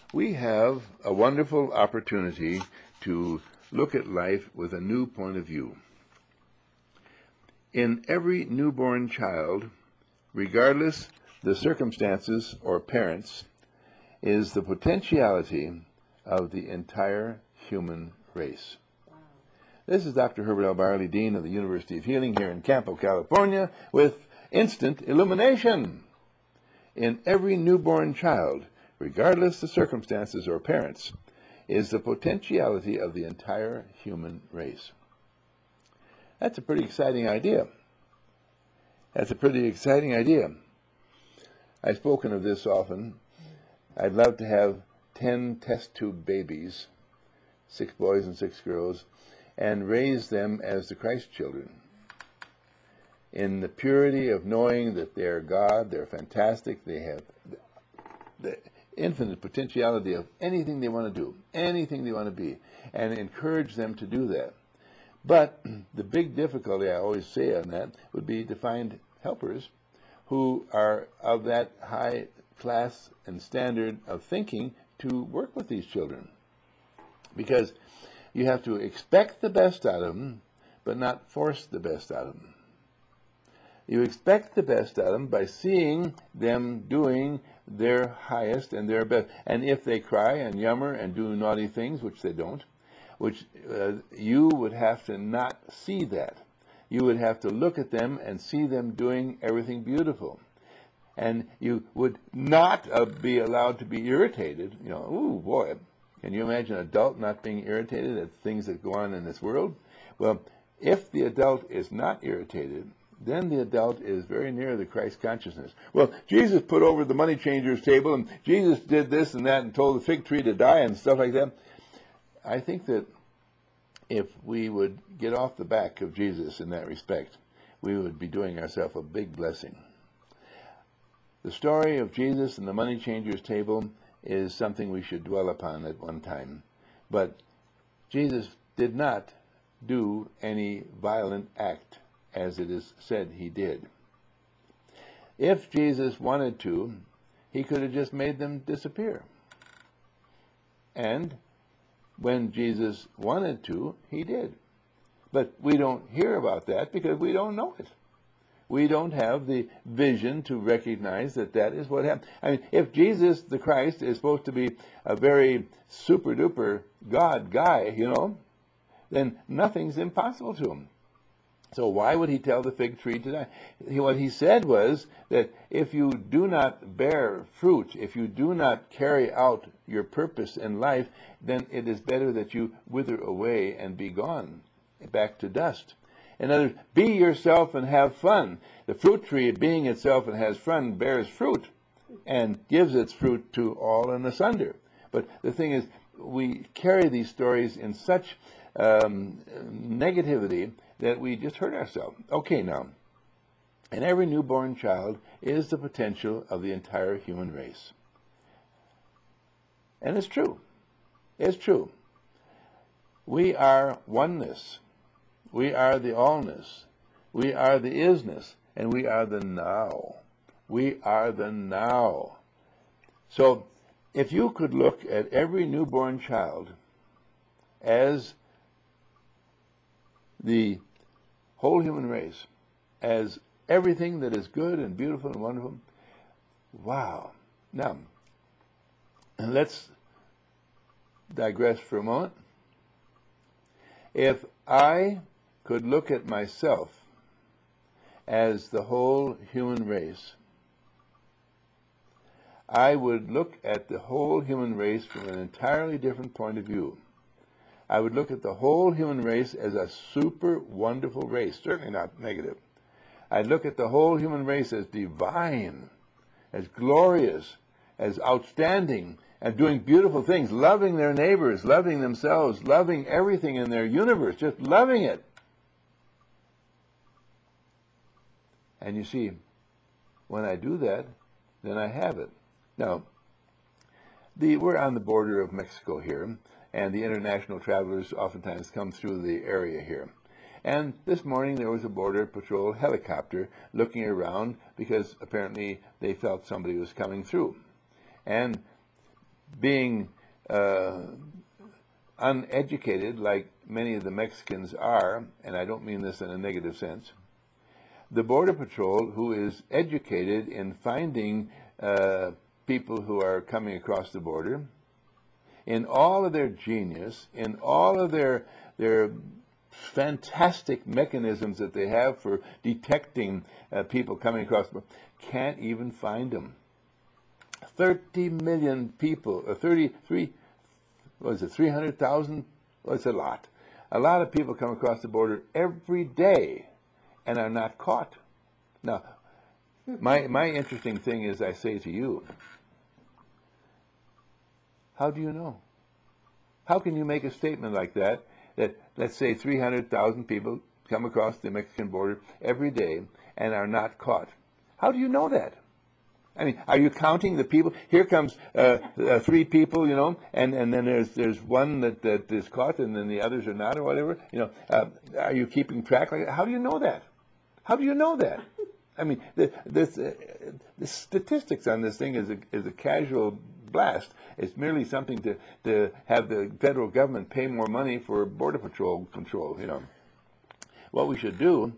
We have a wonderful opportunity to look at life with a new point of view. In every newborn child, regardless the circumstances or parents, is the potentiality of the entire human race. This is Dr. Herbert L. Barley, Dean of the University of Healing here in Campo, California, with instant illumination. In every newborn child, regardless the circumstances or parents, is the potentiality of the entire human race. That's a pretty exciting idea. I've spoken of this often. I'd love to have 10 test tube babies, 6 boys and 6 girls, and raise them as the Christ children, in the purity of knowing that they're God, they're fantastic, they have the infinite potentiality of anything they want to do, anything they want to be, and encourage them to do that. But the big difficulty, I always say on that, would be to find helpers who are of that high class and standard of thinking to work with these children. Because you have to expect the best out of them, but not force the best out of them. You expect the best out of them by seeing them doing their highest and their best. And if they cry and yammer and do naughty things, which they don't, you would have to not see that. You would have to look at them and see them doing everything beautiful. And you would not be allowed to be irritated. You know, ooh, boy, can you imagine an adult not being irritated at things that go on in this world? Well, if the adult is not irritated, then the adult is very near the Christ consciousness. Well, Jesus put over the money changer's table, and Jesus did this and that and told the fig tree to die and stuff like that. I think that if we would get off the back of Jesus in that respect, we would be doing ourselves a big blessing. The story of Jesus and the money changer's table is something we should dwell upon at one time. But Jesus did not do any violent act, as it is said he did. If Jesus wanted to, he could have just made them disappear. And when Jesus wanted to, he did. But we don't hear about that because we don't know it. We don't have the vision to recognize that that is what happened. I mean, if Jesus the Christ is supposed to be a very super-duper God guy, then nothing's impossible to him. So why would he tell the fig tree to die? What he said was that if you do not bear fruit, if you do not carry out your purpose in life, then it is better that you wither away and be gone, back to dust. In other words, be yourself and have fun. The fruit tree, being itself and has fun, bears fruit and gives its fruit to all and asunder. But the thing is, we carry these stories in such negativity that we just hurt ourselves. Okay, now, in every newborn child is the potential of the entire human race. And it's true. It's true. We are oneness. We are the allness. We are the isness. And we are the now. We are the now. So, if you could look at every newborn child as the whole human race, as everything that is good and beautiful and wonderful, wow. Now, let's digress for a moment. If I could look at myself as the whole human race, I would look at the whole human race from an entirely different point of view. I would look at the whole human race as a super wonderful race, certainly not negative. I'd look at the whole human race as divine, as glorious, as outstanding, and doing beautiful things, loving their neighbors, loving themselves, loving everything in their universe, just loving it. And you see, when I do that, then I have it. Now, we're on the border of Mexico here, and the international travelers oftentimes come through the area here. And this morning there was a Border Patrol helicopter looking around because apparently they felt somebody was coming through. And being uneducated, like many of the Mexicans are, and I don't mean this in a negative sense, the Border Patrol, who is educated in finding people who are coming across the border, in all of their genius, in all of their fantastic mechanisms that they have for detecting people coming across the border, can't even find them. 30 million people, 33, what is it, 300,000? Well, it's a lot. A lot of people come across the border every day and are not caught. Now, my interesting thing is, I say to you, how do you know? How can you make a statement like that, that let's say 300,000 people come across the Mexican border every day and are not caught? How do you know that? I mean, are you counting the people? Here comes 3 people, you know, and then there's one that is caught, and then the others are not, or whatever. You know, are you keeping track like that? How do you know that? How do you know that? I mean, the statistics on this thing is a casual blast. It's merely something to have the federal government pay more money for border patrol control. You know, what we should do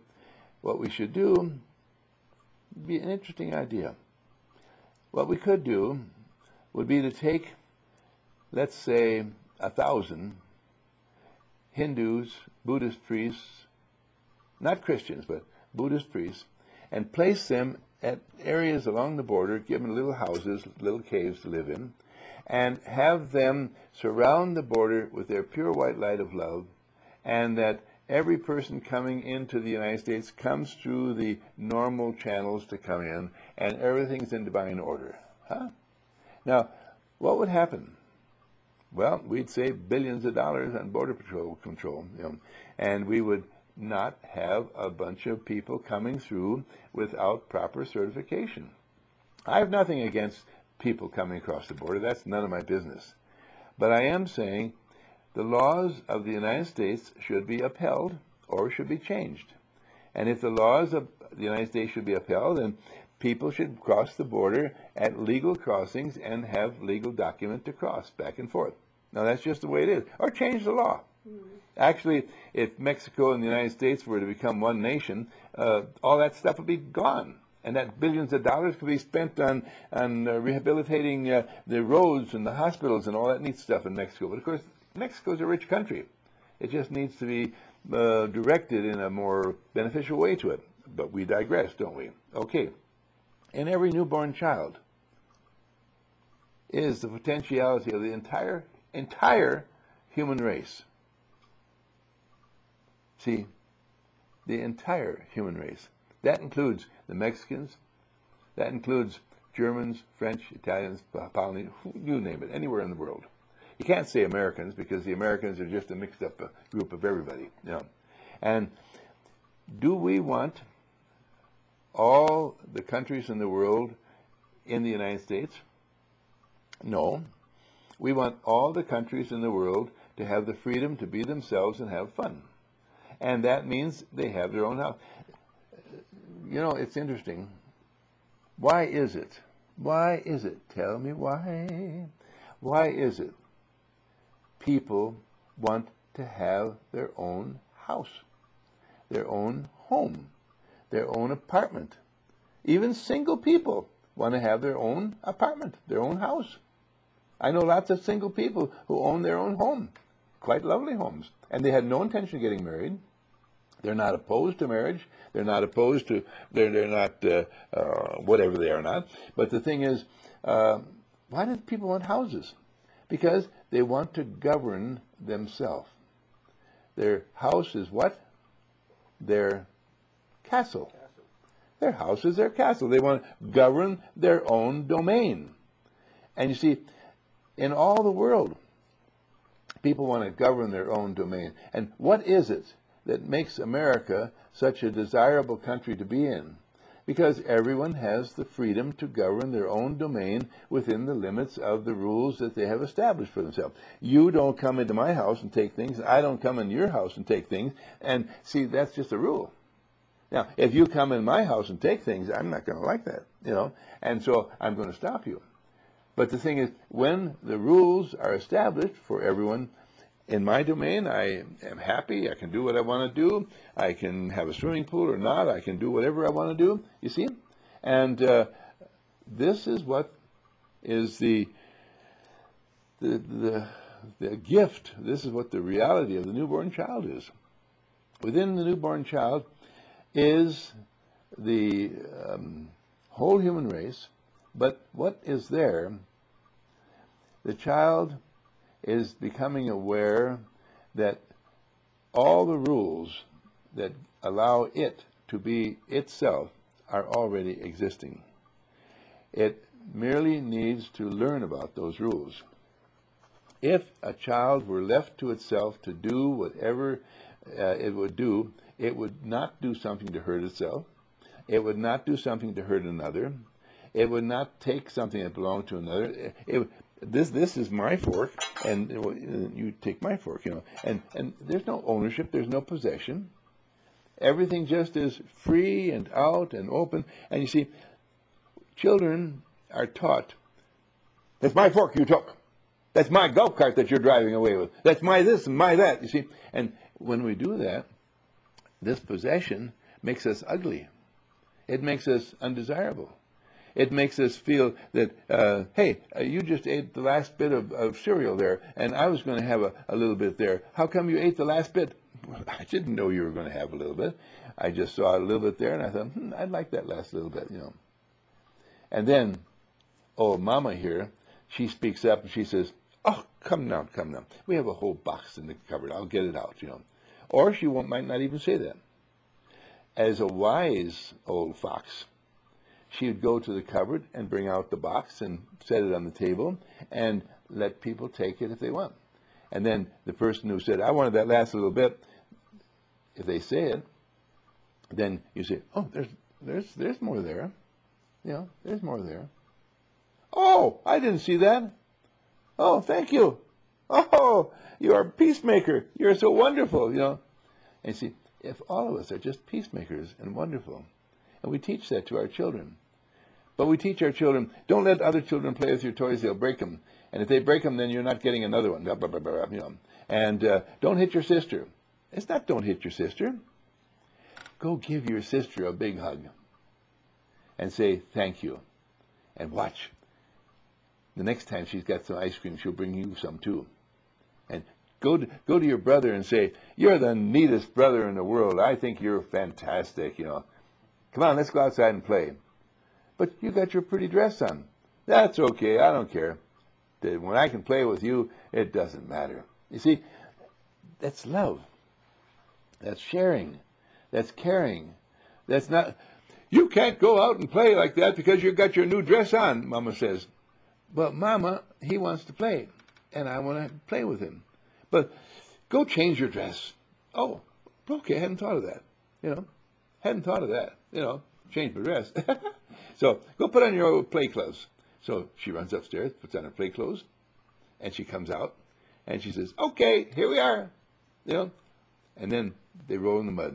be an interesting idea. What we could do would be to take, let's say, 1,000 Hindus, Buddhist priests, not Christians, but Buddhist priests, and place them at areas along the border, give them little houses, little caves to live in, and have them surround the border with their pure white light of love, and that every person coming into the United States comes through the normal channels to come in, and everything's in divine order. Huh? Now, what would happen? Well, we'd save billions of dollars on border patrol control, you know, and we would not have a bunch of people coming through without proper certification. I have nothing against people coming across the border. That's none of my business. But I am saying the laws of the United States should be upheld or should be changed. And if the laws of the United States should be upheld, then people should cross the border at legal crossings and have legal document to cross back and forth. Now, that's just the way it is. Or change the law. Actually, if Mexico and the United States were to become one nation, all that stuff would be gone. And that billions of dollars could be spent on rehabilitating the roads and the hospitals and all that neat stuff in Mexico. But, of course, Mexico's a rich country. It just needs to be directed in a more beneficial way to it. But we digress, don't we? Okay. In every newborn child is the potentiality of the entire human race. See, the entire human race. That includes the Mexicans, that includes Germans, French, Italians, Polynesians, you name it, anywhere in the world. You can't say Americans because the Americans are just a mixed up group of everybody. You know. And do we want all the countries in the world in the United States? No. We want all the countries in the world to have the freedom to be themselves and have fun. And that means they have their own house. You know, it's interesting. Why is it? Why is it? Tell me why. Why is it people want to have their own house, their own home, their own apartment? Even single people want to have their own apartment, their own house. I know lots of single people who own their own home, quite lovely homes, and they had no intention of getting married. They're not opposed to marriage. They're not opposed to, they're not whatever they are not. But the thing is, why do people want houses? Because they want to govern themselves. Their house is what? Their castle. Their house is their castle. They want to govern their own domain. And you see, in all the world, people want to govern their own domain. And what is it that makes America such a desirable country to be in? Because everyone has the freedom to govern their own domain within the limits of the rules that they have established for themselves. You don't come into my house and take things. I don't come into your house and take things. And see, that's just a rule. Now, if you come in my house and take things, I'm not going to like that, you know. And so I'm going to stop you. But the thing is, when the rules are established for everyone, in my domain, I am happy. I can do what I want to do. I can have a swimming pool or not. I can do whatever I want to do. You see? And this is what is the gift. This is what the reality of the newborn child is. Within the newborn child is the whole human race, but what is there? The child is becoming aware that all the rules that allow it to be itself are already existing. It merely needs to learn about those rules. If a child were left to itself to do whatever it would not do something to hurt itself. It would not do something to hurt another. It would not take something that belonged to another. This is my fork, and you take my fork, And there's no ownership. There's no possession. Everything just is free and out and open. And you see, children are taught, that's my fork you took. That's my golf cart that you're driving away with. That's my this and my that, you see. And when we do that, this possession makes us ugly. It makes us undesirable. It makes us feel that, hey, you just ate the last bit of cereal there, and I was going to have a little bit there. How come you ate the last bit? Well, I didn't know you were going to have a little bit. I just saw a little bit there, and I thought, I'd like that last little bit, And then, Mama here, she speaks up and she says, oh, come now. We have a whole box in the cupboard. I'll get it out, Or she might not even say that. As a wise old fox, she would go to the cupboard and bring out the box and set it on the table and let people take it if they want. And then the person who said, I wanted that last little bit, if they say it, then you say, oh, there's more there. There's more there. Oh, I didn't see that. Oh, thank you. Oh, you are a peacemaker. You're so wonderful, And see, if all of us are just peacemakers and wonderful, and we teach that to our children, but we teach our children, don't let other children play with your toys, they'll break them. And if they break them, then you're not getting another one. And don't hit your sister. It's not don't hit your sister. Go give your sister a big hug and say thank you. And watch. The next time she's got some ice cream, she'll bring you some too. And go to your brother and say, you're the neatest brother in the world. I think you're fantastic, Come on, let's go outside and play. But you got your pretty dress on. That's okay, I don't care. When I can play with you, it doesn't matter. You see, that's love. That's sharing. That's caring. That's not, you can't go out and play like that because you got your new dress on, Mama says. But Mama, he wants to play, and I want to play with him. But go change your dress. Oh, okay, I hadn't thought of that. Hadn't thought of that. Change my dress. So go put on your old play clothes. So she runs upstairs, puts on her play clothes, and she comes out, and she says, okay, here we are. And then they roll in the mud.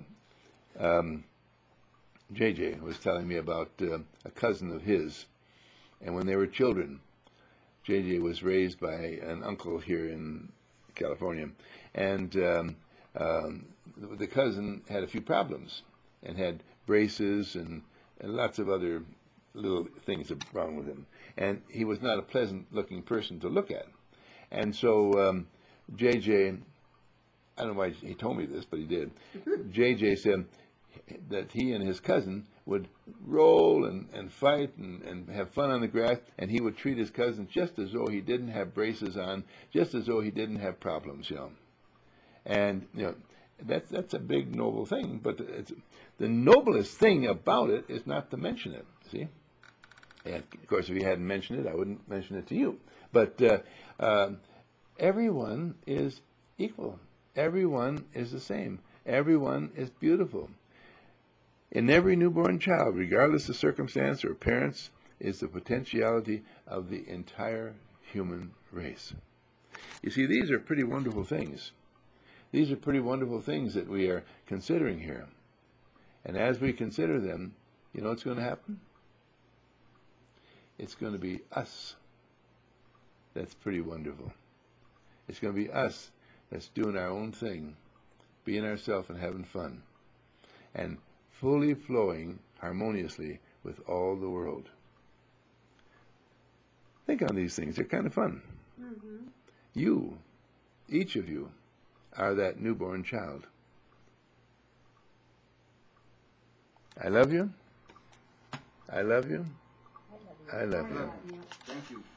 JJ was telling me about a cousin of his, and when they were children, JJ was raised by an uncle here in California, and the cousin had a few problems and had braces and lots of other little things wrong with him. And he was not a pleasant-looking person to look at. And so JJ, I don't know why he told me this, but he did. JJ said that he and his cousin would roll and fight and have fun on the grass, and he would treat his cousin just as though he didn't have braces on, just as though he didn't have problems, And, that's a big, noble thing, but the noblest thing about it is not to mention it, see? And, of course, if he hadn't mentioned it, I wouldn't mention it to you. But everyone is equal. Everyone is the same. Everyone is beautiful. In every newborn child, regardless of circumstance or parents, is the potentiality of the entire human race. You see, these are pretty wonderful things. These are pretty wonderful things that we are considering here. And as we consider them, you know what's going to happen? It's going to be us that's pretty wonderful. It's going to be us that's doing our own thing, being ourselves and having fun, and fully flowing harmoniously with all the world. Think on these things. They're kind of fun. Mm-hmm. You, each of you, are that newborn child. I love you. I love you. I love you. Thank you.